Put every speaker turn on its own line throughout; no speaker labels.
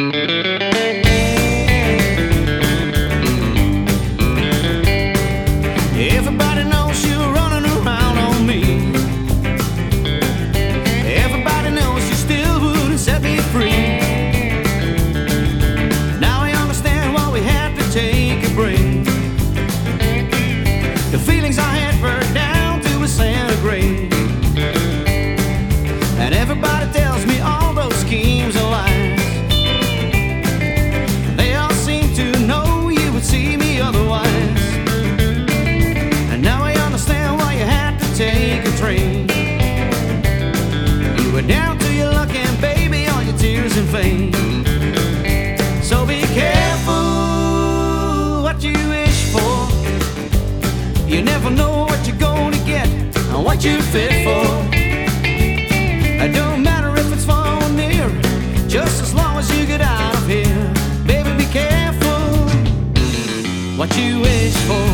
Everybody knows you're running around on me. Everybody knows you still wouldn't set me free. Now I understand why we had to take a break. The feelings I had burned down to a centigrade. And everybody tells me all those schemes are lies. They all seem to know you would see me otherwise. And now I understand why you had to take a train. You were down to your luck and baby, all your tears and fame. So be careful what you wish for. You never know what you're gonna get and what you're fit for. It don't matter if it's far or near, just as long as you get out of here. Baby, be careful what you wish for.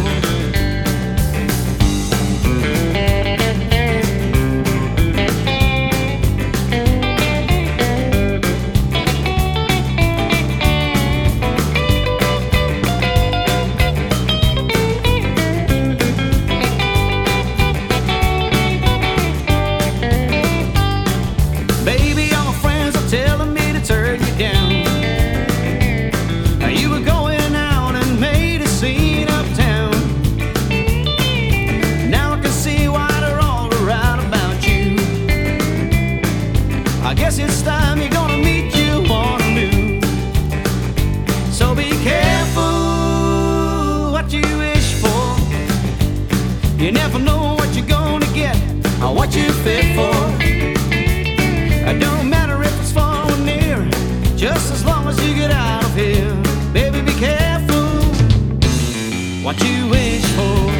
Baby, all my friends are telling me to turn you down. You were going out and made a scene uptown. Now I can see why they're all around about you. I guess it's time you're gonna meet you on a new. So be careful what you wish for. You never know what you're gonna get or what you're fit for. It don't matter if it's far or near, just as long as you get out of here. Baby, be careful what you wish for.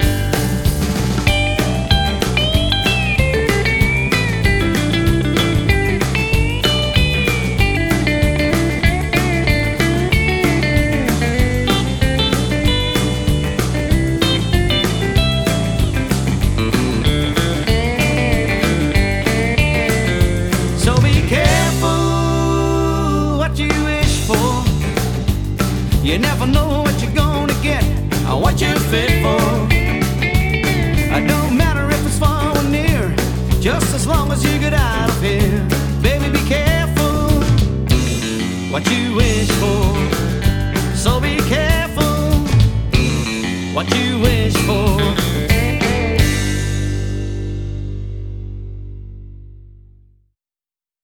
So be careful what you wish for. You never know what you're gonna get or what you're fit for. It don't matter if it's far or near, just as long as you get out of here. Baby, be careful what you wish for. So be careful what you wish for.